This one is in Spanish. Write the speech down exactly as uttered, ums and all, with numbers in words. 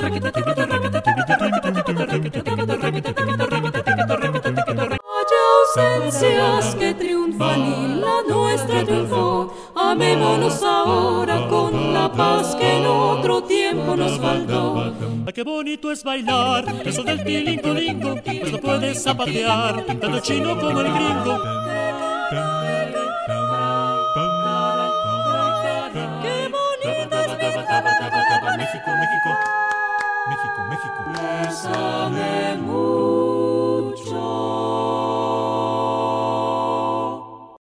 Ausencias que triunfan y la nuestra triunfó. Amémonos ahora con la paz que en otro tiempo nos faltó. Ay, qué bonito es bailar, eso del tilingo lingo, pues lo puedes zapatear, tanto el chino como el gringo.